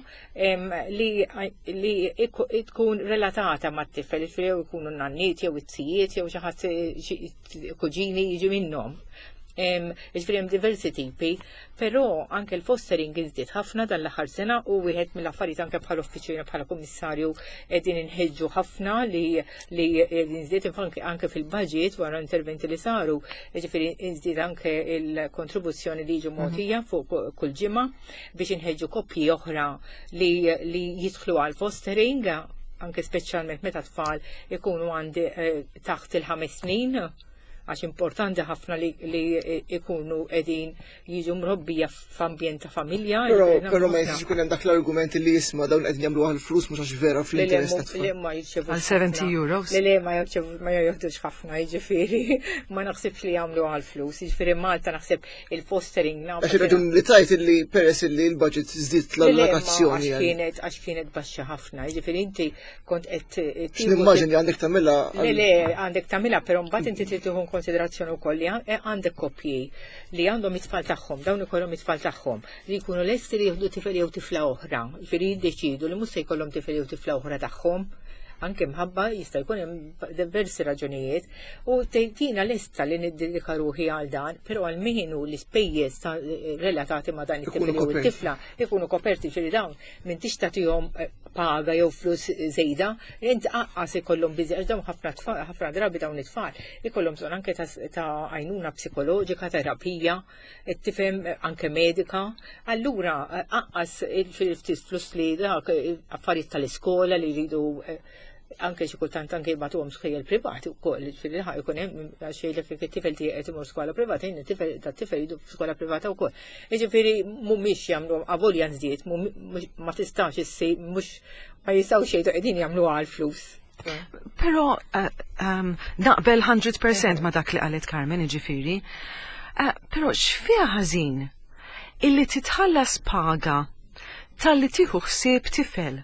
li tkun relatata mat-tifel, jew ikunu nanniet jew it-tzijiet jew xi ħadd kuġini jiġi minnhom. Ġifieri hemm diversi tipi, però anke l-fostering iżdied ħafna dan l-aħħar sena u wieħed mill-affarijiet anke bħala uffiċjali bħala kummissarju qegħdin inħeġġu ħafna li li nżdied anke fil-budget wara interventi li saru, ġifieri nżdied anke il-kontribuzzjoni li jiġu mogħtija fuq kull ġimgħa biex inħeġġu koppji oħra li li jidħlu għal fostering anke speċjalment meta tfal ikunu għandi taħt il-ħames snin. għax importanti ħafna li, li ikunu edin jiġu mrobbija f'ambjent ta' familja. Però però ma jistax ikun hemm dak l-argument li jisma' dawn qegħdin jagħmlu għal flus mhux għax vera fl-interess ta' tfal. Għal seventy euros. Le le ma jirċevu ma jgħodux ħafna, jiġifieri ma naħsibx li jagħmlu għal flus. Jiġifieri Malta naħseb il-fostering naf. Għax irridu li tajt li peress li l-budget żdied l-allokazzjoni. Għax kienet għax kienet baxxa ħafna. Jiġifieri inti kont qed Nimmaġin li għandek tagħmilha. Le le għandek tagħmilha, però mbagħad inti trid tieħu konsiderazzjoni wkoll li għandek koppji li għandhom it-tfal tagħhom, dawn ikollhom it-tfal tagħhom li jkunu lesti li jieħdu tifel jew tifla oħra, jiġifieri jiddeċidu li mhux se jkollhom tifel jew tifla oħra tagħhom, anke mħabba jista' jkun hemm diversi raġunijiet u tina lesta li niddedika ruħi għal dan, però għal minu l-ispejjeż relatati ma' dan it-tifel jew it-tifla ikunu koperti ġifieri dawn minn tix tagħtihom paga jew flus żejda, inti aqqas ikollhom biżgħet dawn ħafna tfal, ħafna drabi dawn it-tfal ikollhom bżonn anke ta' għajnuna psikoloġika, terapija, tifhem anke medika. Allura aqqas il-ftit flus li dak affarijiet tal-iskola li jridu anke xi kultant anke jibgħatuhom skejjel privati wkoll, ġifieri ħa jkun hemm xejlek jekk it-tifel tiegħek qed imur skola privata, jien it-tifel tat-tifel jridu f'skola privata wkoll. Jiġifieri mhumiex jagħmlu avolja nżied, ma tistax issir mhux ma jistgħux jgħidu qegħdin jagħmlu għal flus. Però naqbel one hundred percent ma dak li qalet Carmen, jiġifieri. Però x'fiha ħażin illi titħallas paga tal-li tieħu ħsieb tifel.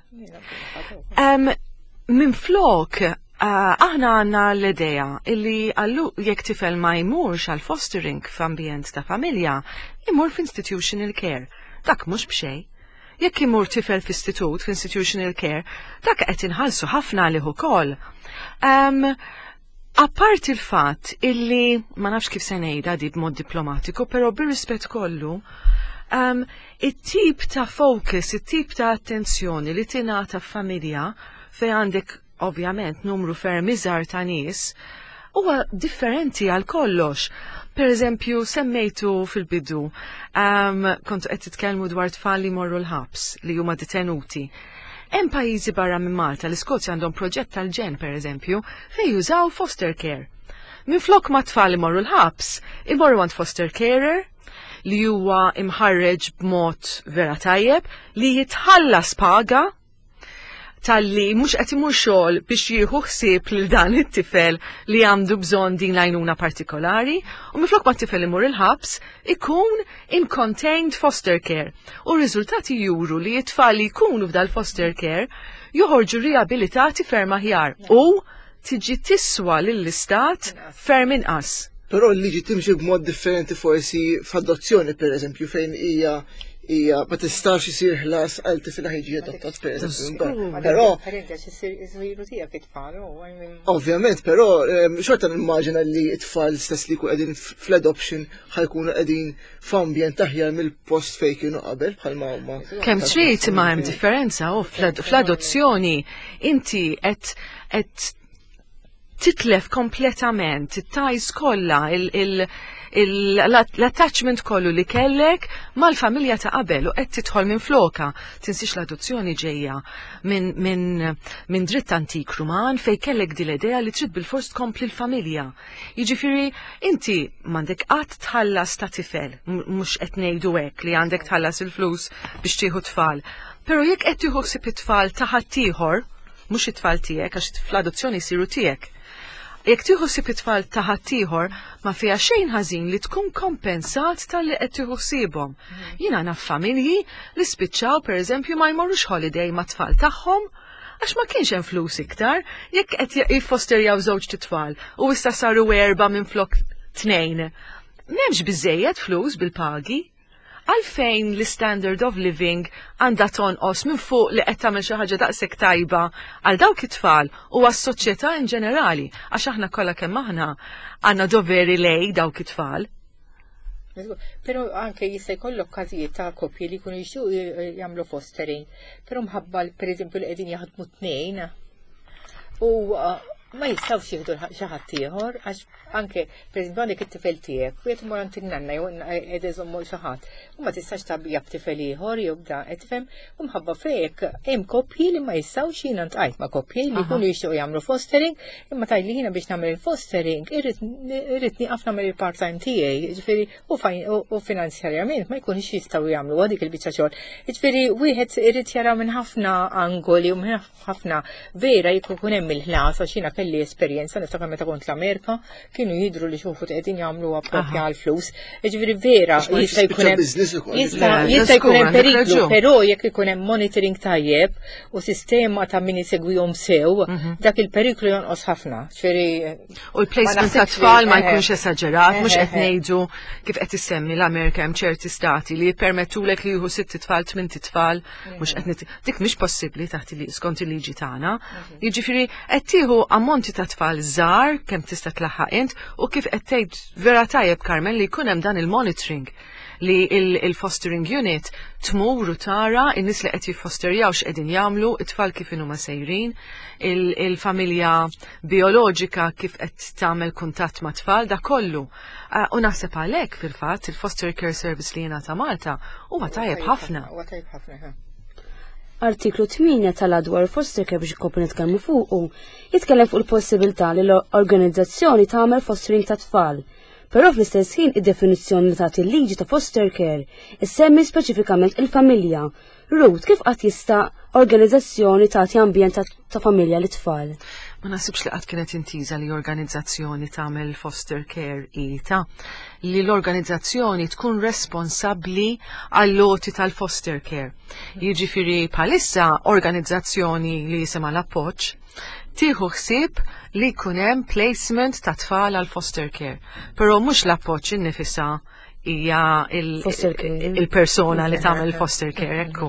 Min flok, aħna għanna l-ideja illi għallu jekk tifel ma jmurx għal fostering f'ambjent ta' familja, jmur f'institutional care. Dak mhux b'xej. Jekk imur tifel f'istitut f'institutional care, dak qed inħallsu ħafna għalih ukoll. Apart il-fatt illi ma nafx kif se ngħidha di b'mod diplomatiku, però bir-rispett kollu, it-tip ta' focus, it-tip ta' attenzjoni li tingħata f'familja fej għandek ovvjament numru ferm iżgħar ta' nies huwa differenti għal kollox. Per eżempju, semmejtu fil-bidu, um, kontu qed titkellmu dwar tfal li morru l-ħabs li huma detenuti. Hemm pajjiżi barra minn Malta, l-Iskozja għandhom proġett tal-ġen per eżempju, fejn jużaw foster care. Minflok ma tfal li morru l-ħabs, imorru għand foster carer li huwa imħarreġ b'mod vera tajjeb li jitħallas paga tal-li mux qed imur xogħol biex jieħu ħsieb lil dan it-tifel li għandu bżonn din l-għajnuna partikolari u minflok ma t-tifel imur il-ħabs ikun in contained foster care. U r-riżultati juru li t-tfal li jkunu f'dal foster care joħorġu riabilitati ferm aħjar u tiġi tiswa lill-istat ferm inqas. Però l-liġi timxi b'mod differenti forsi f'adozzjoni pereżempju fejn hija hija ma tistax isir ħlas għal tifel ħajġi adottat pereżempju. Però ovvjament, però xorta nimmaġina li t-tfal stess li jkunu qegħdin fl-adoption ħajkunu qegħdin f'ambjent aħjar mill-post fejn kienu qabel bħalma huma. Kemm trid ma hemm differenza u fl-adozzjoni inti qed qed titlef kompletament it-tajs kollha l-attachment kollu li kellek mal-familja ta' qabel u qed tidħol minn floka. Tinsix l-adozzjoni ġejja minn min, min dritt antik Ruman fej kellek din l-idea li trid bil-fors tkompli l-familja. Jiġifieri inti m'għandek qatt tħallas ta' tifel, mhux qed ngħidu hekk li għandek tħallas il-flus biex tieħu tfal. Però jekk qed tieħu ħsieb it-tfal ta' ħaddieħor, mhux it-tfal tiegħek għax fl-adozzjoni jsiru tiegħek. Jekk tieħu ħsieb it-tfal ta' ħaddieħor ma fiha xejn ħażin li tkun kompensat tal-li qed tieħu ħsiebhom. Jiena naf familji li spiċċaw pereżempju ma jmorrux holiday ma' tfal tagħhom għax ma kienx hemm flus iktar, jekk qed jiffosterjaw żewġ titfal u issa saru erba' minflok tnejn. M'hemmx biżejjed flus bil-pagi. Għalfejn l-standard of living għandha tonqos minn fuq li qed tagħmel xi ħaġa daqshekk tajba għal dawk it-tfal u għas-soċjetà in ġenerali għax aħna kollha kemm aħna għandna doveri lej dawk it-tfal. Però anke jista' jkollok każijiet ta' koppji li jkunu jixtiequ jagħmlu fostering, però mħabba pereżempju li qegħdin jaħdmu tnejn u ma jistgħux jieħdu xi ħadd ieħor għax anke pereżempju għandek it-tifel tiegħek, u qed imur għand in-nanna jew qed iżommu xi ħadd. U ma tistax tabbija b'tifel ieħor jew bda qed tifhem u mħabba fejk hemm koppji li ma jistgħux jiena ntqajt ma' koppji li jkunu jixtiequ jagħmlu fostering, imma tajli jiena biex nagħmel il-fostering irrid nieqaf nagħmel il-part-time tiegħi, jiġifieri u finanzjarjament ma jkunux jistgħu jagħmlu dik il-biċċa xogħol. Jiġifieri wieħed irid jara minn ħafna angoli u minn ħafna vera jekk ikun hemm il-ħlas għax jiena kelli esperjenza niftakar meta kont l-Amerika kienu jidru li xufu qegħdin jagħmlu appropja għal flus. Jiġifieri vera jista' jkun hemm jista' jkun hemm periklu, però jekk ikun hemm monitoring tajjeb u sistema ta' min isegwihom sew, dak il-periklu jonqos ħafna. U l-placement ta' tfal ma jkunx esaġerat, mhux qed ngħidu kif qed issemmi l-Amerika hemm ċerti stati li jippermettulek li jieħu sitt tfal, tmien tfal, mhux qed dik mhix possibbli taħt skont il-liġi tagħna. Jiġifieri qed tieħu ammonti ta' tfal żgħar kemm tista' tlaħħaq int u kif qed tgħid vera tajjeb Carmen li jkun hemm dan il-monitoring li il-fostering unit tmur u tara in-nies li qed jiffosterjaw x'qegħdin jagħmlu, it-tfal kif huma sejrin, il-familja bioloġika kif qed tagħmel kuntatt ma' tfal, da kollu. U naħseb għalhekk fil-fatt il-foster care service li jiena ta' Malta huwa tajjeb ħafna. Artiklu tminja tal-adwar foster care biex ikkomplu nitkellmu fuqu jitkellem fuq il-possibilità li l-organizzazzjoni tagħmel fostering ta' tfal. Però fl-istess ħin id-definizzjoni li tagħti l-liġi ta' foster care issemmi speċifikament il-familja. Ruth, kif qatt jista' organizzazzjoni tagħti ambjent ta' familja lit tfal? Ma nasibx li qatt kienet intiża li organizzazzjoni tagħmel foster care ita li l-organizzazzjoni tkun responsabbli għall-loti tal-foster care. Jiġifieri bħalissa organizzazzjoni li jisimha l-appoġġ tieħu ħsieb li jkun hemm placement ta' tfal għal foster care. Però mhux l-appoġġ innifisha hija il-persona li tagħmel foster care ekku.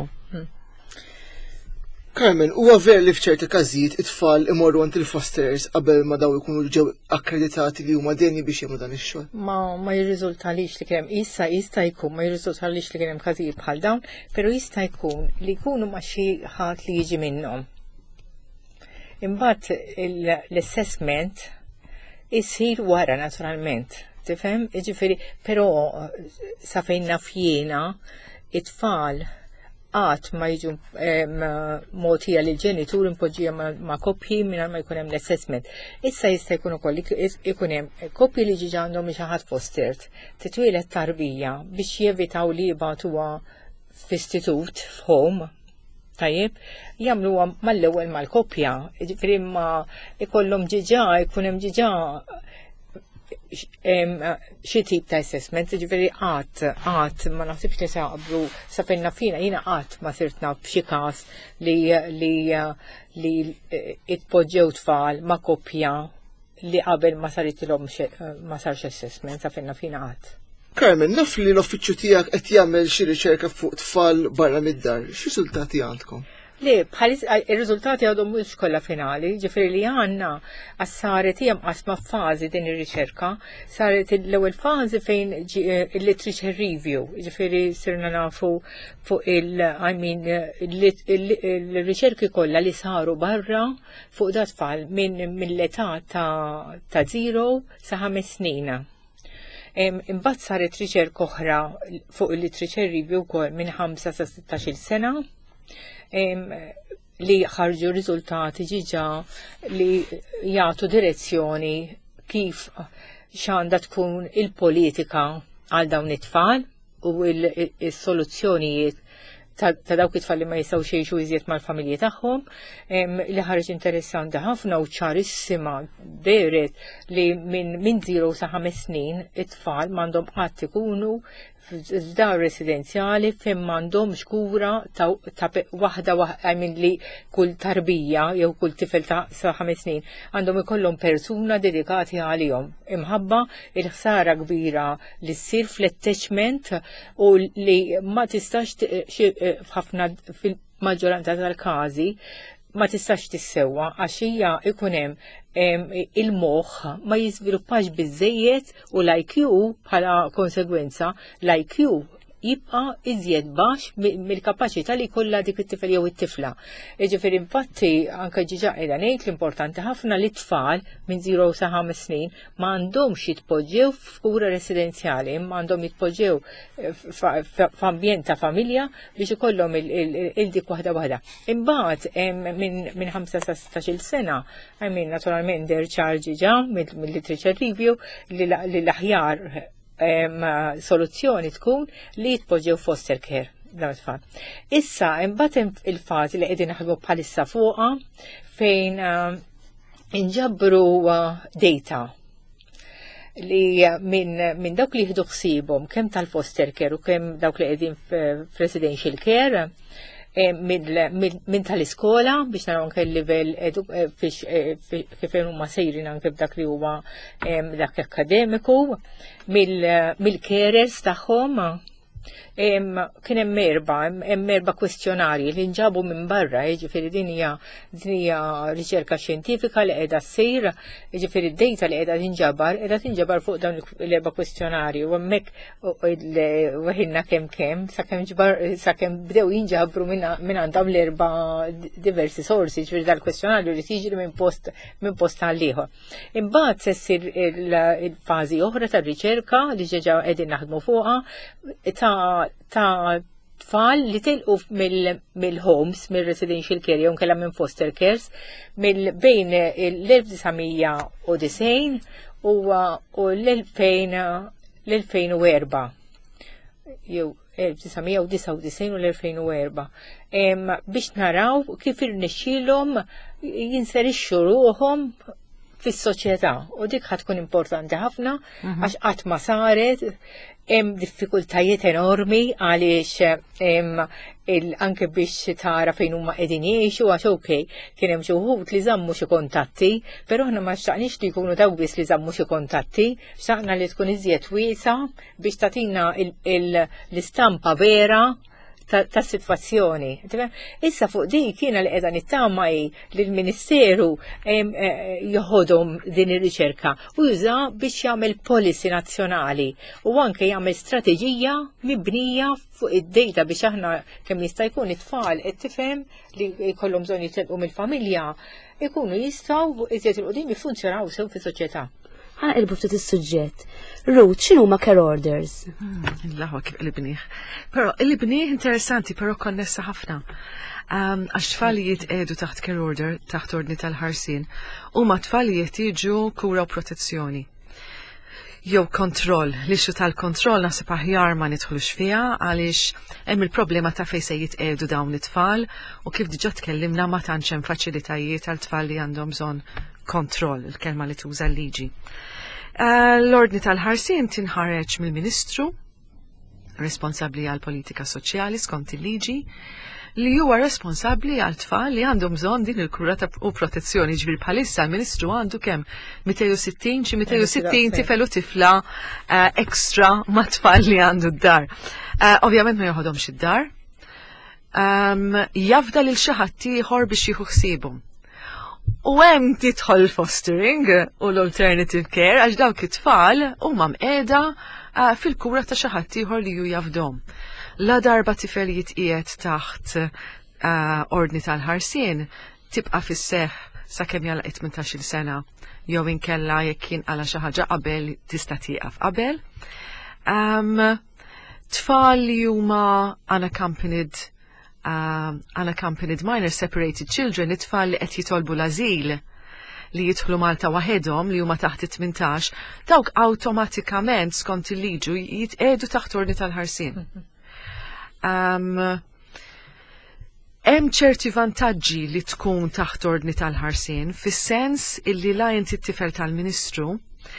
Carmen, huwa ver li f'ċerti każijiet it-tfal imorru għand il-fosters qabel ma daw ikunu ġew akkreditati li huma deni biex jagħmlu dan ix-xogħol? Ma ma jirriżultalix li kien hemm issa jista' jkun ma jirriżultalix li kien hemm każijiet bħal dawn, però jista' jkun li jkunu ma xi ħadd li jiġi minnhom. Imbagħad l-assessment isir wara naturalment, tifhem? Jiġifieri, però sa fejn naf jiena it-tfal għat ma jiġu mogħtija li ġenitur impoġġija ma' koppji mingħajr ma jkun hemm l-assessment. Issa jista' jkun ukoll ikun hemm koppji li ġiġa għandhom xi ħadd fostert titwielet tarbija biex jevitaw li jibgħatuha f'istitut f'home. Tajjeb, jagħmluha mal-ewwel mal-koppja, jiġifieri ma ikollhom ġiġa jkun hemm ġiġa xi tip ta' assessment, ġifieri qatt qatt ma naħsibx li se jaqblu sa fejn fina jiena qatt ma sirtna b'xi każ li li li itpoġġew tfal ma' koppja li qabel ma saritilhom ma sarx assessment sa fejn fina qatt. Carmen, naf li l-uffiċċju tiegħek qed jagħmel xi riċerka fuq tfal barra mid-dar, x'riżultati għandkom? Le, bħalis ir-riżultati għadhom mhux kollha finali, ġifieri li għandna għas-saret hija mqasma f'fażi din ir-riċerka, saret l-ewwel fażi fejn il-literature review, ġifieri sirna nafu fuq il-I mean il-riċerki kollha li saru barra fuq dat tfal minn mill-età ta' zero sa ħames snin. Imbagħad saret riċerka oħra fuq il-literature review wkoll minn ħamsa sa sittax-il sena. Li ħarġu riżultati ġiġa li jagħtu direzzjoni kif x'għandha tkun il-politika għal dawn it-tfal u l-soluzzjonijiet ta' dawk it-tfal li ma jistgħu xejxu iżjed mal-familji tagħhom, li ħarġ interessanti ħafna u ċarissima deret li minn min zero sa ħames snin it-tfal m'għandhom qatt ikunu f'dar residenzjali fejn m'għandhomx kura ta' waħda I mean li kull tarbija jew kull tifel ta' sa ħames snin għandhom ikollhom persuna dedikati għalihom imħabba il-ħsara kbira li ssir fl-attachment u li ma tistax f'ħafna fil-maġġoranza tal-każi ma tistax tissewwa għax hija ikun hemm il-moħħ ma jiżviluppax biżejjed u l-I Q bħala konsegwenza l-I Q jibqa' iżjed baxx mill-kapaċità li jkollha dik it-tifel jew it-tifla. Jiġifieri infatti anke ġiġa qiegħda ngħid l-importanti ħafna li t-tfal minn zero sa ħames snin ma għandhomx jitpoġġew f'kura residenzjali, ma għandhom jitpoġġew f'ambjent ta' familja biex ikollhom il-dik waħda waħda. Imbagħad minn ħamsa sa setax-il sena, għajmin naturalment der ċarġi ġa mill-literature review li l-aħjar soluzzjoni tkun li jitpoġġew foster care dawn it-tfal. Issa imbagħad il-fażi li qegħdin naħdmu bħalissa fuqha fejn inġabru data li minn dawk li jieħdu ħsiebhom kemm tal-foster care u kemm dawk li qegħdin f'residential care minn tal-iskola biex naraw anke l-livell kif huma sejrin anke b'dak li huwa dak akademiku mill-carers tagħhom. Kien hemm erba' hemm erba' kwestjonarji li nġabu minn barra, jiġifieri din hija din hija riċerka xjentifika li qiegħda ssir, jiġifieri d-dejta li qiegħda tinġabar qiegħda tinġabar fuq dawn l-erba' kwestjonarji u hemmhekk weħilna kemm kemm sakemm ġbar sakemm bdew jinġabru minn dawn l-erba' diversi sorsi, jiġifieri dal-kwestjonarju li tiġri minn post minn post għal ieħor. Imbagħad se ssir il-fażi oħra tar-riċerka li ġeġa qegħdin naħdmu fuqha ta' ta' tfal li tilqu mill-homes, mill-residential care, jew kellha minn foster cares, mill bejn l-elf tisgħemija u disgħin u l-elfejn l-elfejn u erba' jew elf tisgħemija u disa' u disgħin u l-elfejn u erba' biex naraw kif irnexxielhom jinserixxu ruhom fis-soċjetà u dik ħadd tkun importanti ħafna għax qatt ma saret. Hemm diffikultajiet enormi għaliex anke biex tara fejn huma qegħdin jgħixu għax okej kien hemm xi wħud li żammu xi kontatti, però aħna ma xtaqniex li jkunu dawk biss li żammu xi kontatti, xtaqna li tkun iżjed wiesa biex tagħtina l-istampa vera ta' situazzjoni. Issa fuq di kiena li qiegħda nittama li l-Ministeru joħodhom din ir-riċerka u juża biex jagħmel policy nazzjonali u anke jagħmel strateġija mibnija fuq id-dejta biex aħna kemm jista' jkun it-tfal qed tifhem li jkollhom bżonn jitilqu mill-familja ikunu jistgħu iżjed il-qudiem jiffunzjonaw sew fis-soċjetà. Ħana qilbu ftit is-suġġett. Ruth, x'inhu ma care orders? Laħwa kif qilbnieh. Però qilbnieh interessanti però konnessa ħafna. Għax tfalijiet qiegħdu taħt care order, taħt ordni tal-ħarsien, huma tfalijiet jiġu kura u protezzjoni. Jew kontroll, l-ixu tal-kontroll nasib aħjar ma nidħlux fiha għaliex hemm il-problema ta' fejn se jitqiegħdu dawn it-tfal u kif diġà tkellimna ma tantx hemm faċilitajiet għal tfal li għandhom bżonn kontroll, il-kelma li tuża l-liġi. L-ordni tal-ħarsien tinħareġ mill-Ministru responsabbli għal politika soċjali skont il-liġi li huwa responsabbli għal tfal li għandhom bżonn din il-kura u protezzjoni. Ġbir bħalissa l-Ministru għandu kemm mija u sittin xi mija u sittin tifel u tifla ekstra ma' tfal li għandu d-dar. Ovvjament ma joħodhomx id-dar. Jafda lil xi ħadd ieħor biex jieħu ħsiebhom. U hemm tidħol fostering u l-alternative care għax dawk it-tfal huma mqiegħda fil-kura ta' xi ħadd ieħor li ju jafdhom. La darba tifel jitqiegħed taħt ordni tal-ħarsien tibqa' fis-seħħ sakemm jagħlaq tmintax-il sena jew inkella jekk jinqala xi ħaġa qabel tista' tieqaf qabel. Tfal li huma unaccompanied Uh, unaccompanied minors, separated children, it-tfal li qed jitolbu l-azil li jidħlu Malta waħedhom li huma taħt it-tmintax, dawk awtomatikament skont il-liġu jitqiegħdu taħt ordni tal-ħarsien. Hemm ċerti vantaġġi li tkun taħt ordni tal-ħarsien fis-sens illi la inti t-tifel tal-Ministru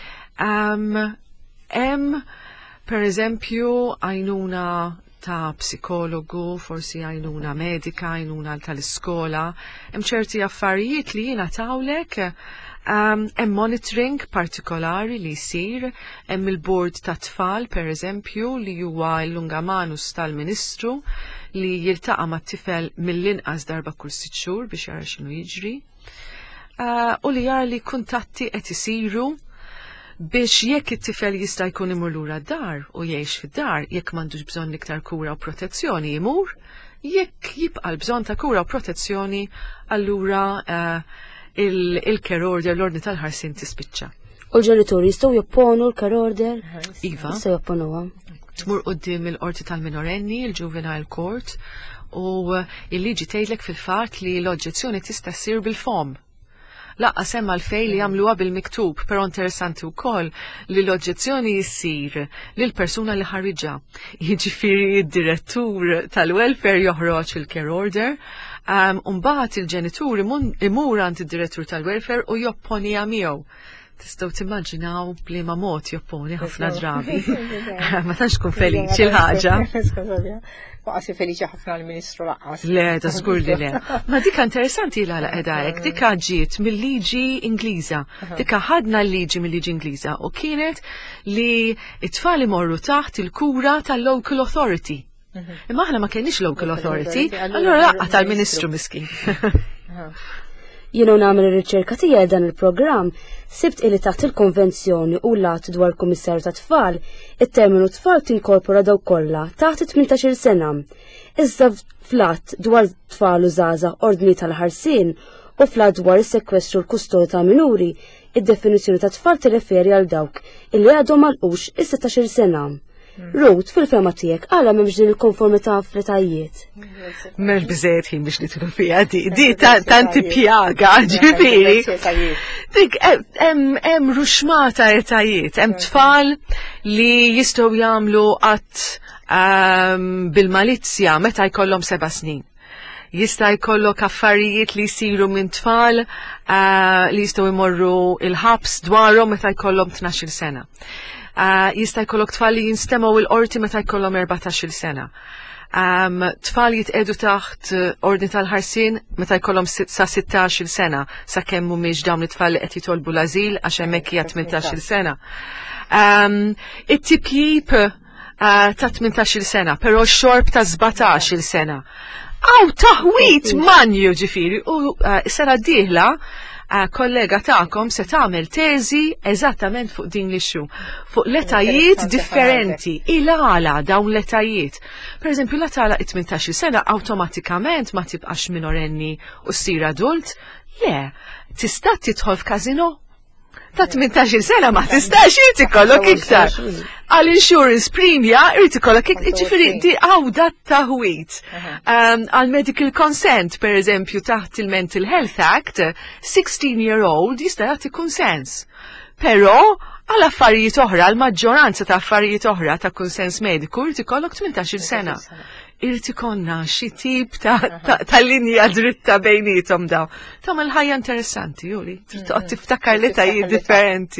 hemm pereżempju għajnuna ta' psikologu, forsi għajnuna medika, għajnuna tal-iskola, hemm ċerti affarijiet li jiena tawlek, hemm monitoring partikolari li jsir, hemm il-bord ta' tfal, per eżempju, li huwa l-lungamanus tal-Ministru li jiltaqa' mat-tifel mill-inqas darba kull sitt xhur biex jara x'inhu jiġri, u li jara li kuntatti qed isiru biex jekk it-tifel jista' jkun imur lura d-dar u jgħix fid-dar jekk m'għandux bżonn iktar kura u protezzjoni imur, jekk jibqa' l-bżonn ta' kura u protezzjoni allura uh, il-care order l-ordni tal-ħarsin tispiċċa. U l-ġenituri jistgħu jopponu l-care order? Iva. Jistgħu jopponuha. Tmur qudiem il-qorti tal-minorenni, il-juvenile court, u il-liġi tgħidlek fil-fatt li l-oġġezzjoni tista' ssir bil-fom. Laqqa semma l-fej li jagħmluha bil-miktub, però interessanti wkoll li l-oġġezzjoni jissir lil persuna li ħarriġa. Jiġifieri d-direttur tal-welfare joħroġ il-care order, um, u mbagħad il-ġenitur imur għand id-direttur tal-welfare u jopponija miegħu. Tistgħu timmaġinaw bliema mod jopponi ħafna drabi. Ma tantx tkun feliċi l-ħaġa. Waqasi feliċi ħafna l-Ministru laqqas. Le, ta' żgur li le. Ma dika interessanti l għala qiegħda hekk, dika ġiet mill-liġi Ingliża. Dika ħadna l-liġi mill-liġi Ingliża u kienet li t-tfal imorru taħt il-kura tal-local authority. Imma aħna ma kienx local authority, allura laqqa tal-Ministru miskin. Jienu nagħmel ir-riċerka tiegħi dan il-programm, sibt illi taħt il-konvenzjoni u lat dwar kummissarju ta' tfal, it-terminu tfal tinkorpora daw kollha taħt tmintax-il sena. Iżda flat dwar tfal u żgħażagħ ordni tal-ħarsien u flat dwar is-sekwestru l-kustodja ta' minuri, id-definizzjoni ta' tfal tirreferi għal dawk illi għadhom malqux is-setax-il sena. Ruth, fil-fema tiegħek għala m'hemmx din il-konformità fl-etajiet. M'hemmx biżejjed ħin biex nidħlu fiha di, di tanti pjaga, ġifieri. Dik hemm ruxmata etajiet, hemm tfal li jistgħu jagħmlu qatt bil-malizzja meta jkollhom seba' snin. Jista' jkollok affarijiet li jsiru minn tfal li jistgħu jmorru il-ħabs dwarhom meta jkollhom tnax-il sena. Uh, jista' jkollok tfal li jinstemaw il-qorti meta jkollhom erbatax-il sena. Um, tfal jitqedu taħt ordni tal-ħarsien meta jkollhom sa sittax-il sena, sakemm mhumiex dawn it-tfal li qed jitolbu l-ażil għax hemmhekk hija tmintax-il sena. Um, it-tipjib uh, ta' tmintax-il sena, però x-xorb ta' żbatax-il sena. Aw taħwit manju ġifieri u uh, sena d-dieħla Uh, kollega ta'kom se tagħmel teżi eżattament fuq din l-ixxu, fuq l-etajiet differenti, il-għala dawn l-etajiet. Per eżempju, l-etala tmintax-il sena awtomatikament ma tibqax minorenni u ssir adult, le, tista' tidħol f'każino? Ta' tmintax-il sena ma tistax irid ikollok iktar. Għal-insurance premia irid ikollok iktar, ġifieri di għawda taħwit. Għal-medical consent, per eżempju, taħt il-Mental Health Act, sixteen year old jista' jagħti konsens. Però għal affarijiet oħra, għal-maġġoranza ta' affarijiet oħra ta' konsens mediku irid ikollok tmintax-il sena. Irti konna xi tip ta' linja dritta bejnietom daw. Tagħmel ħajja interessanti, Juli. Trid tiftakar l-etajiet differenti.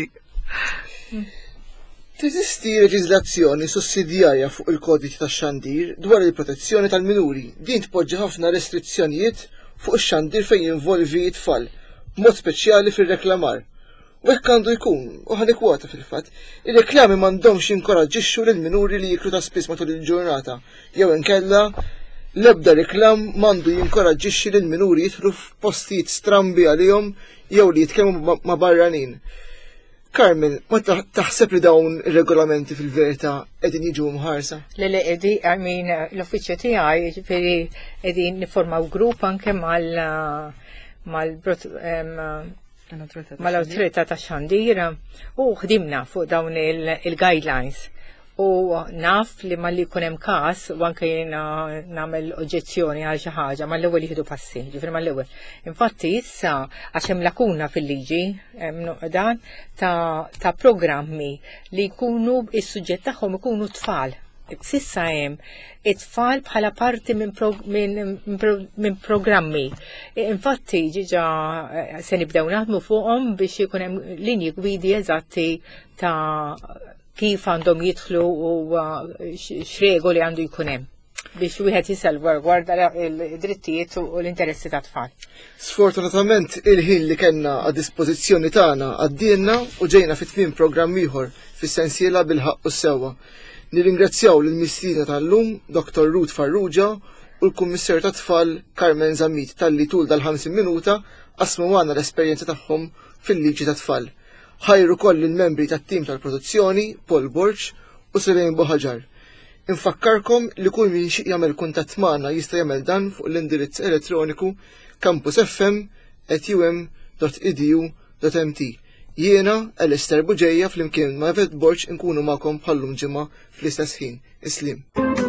Teżisti leġiżlazzjoni sussidjarja fuq il-kodiċi tax-xandir dwar il-protezzjoni tal-minuri. Din tpoġġi ħafna restrizzjonijiet fuq ix-xandir fejn jinvolvi t-tfal, mod speċjali fir-reklamar. U hekk għandu jkun, u ħanikwota fil-fatt, ir-reklami m'għandhomx jinkoraġġixxu lil minuri li jikru ta' spiss matul il-ġurnata, jew inkella l-ebda reklam m'għandu jinkoraġġixxi lil minuri jidħlu f'postijiet strambi għalihom jew li jitkellmu ma' barranin. Carmen, ma taħseb li dawn ir-regolamenti fil-verità qegħdin jiġu mħarsa? Le le qegħdi, I mean, l-uffiċċju tiegħi ġifieri qegħdin niffurmaw grupp anke mal mal mal-awtorità tax-xandir u ħdimna fuq dawn il-guidelines. U naf li ma li jkun hemm każ u anke jiena nagħmel oġġezzjoni għal xi ħaġa mal-ewwel jieħdu passi, ġifieri mal-ewwel. Infatti issa għax hemm lakuna fil-liġi hemm dan ta' programmi li jkunu is-suġġett tagħhom ikunu tfal. Sissa hemm it-tfal bħala parti minn min programmi. Infatti ġiġa se nibdew naħdmu fuqhom biex ikun hemm linji gwidi eżatti ta' kif għandhom jidħlu u x'regoli għandu jkun hemm biex wieħed jisalvagwarda l-drittijiet u l-interessi ta' tfal. Sfortunatament il-ħin li kellna għad dispożizzjoni tagħna għaddielna u ġejna fit-tmiem programm ieħor fis-sensiela bil-ħaqq u sewwa. Nirringrazzjaw lill-mistiedna tal-lum Doktor Ruth Farrugia u l-Kummissarju tat-Tfal Carmen Zammit tal-li tul dal-ħamsin minuta qasmu magħna l-esperjenza tagħhom fil-liġi tat-tfal. ħajru koll il-membri tat-tim tal-produzzjoni, Paul Borch u Selin Boħaġar. Infakkarkom li kull min xi jagħmel kuntatt magħna jista' jagħmel dan fuq l-indirizz elettroniku campusfm at u m dot e d u dot m t. Jiena, Alistair Buġejja flimkien ma' Yvette Borch inkunu magħkom bħallum ġimgħa fl-istess ħin. Islim.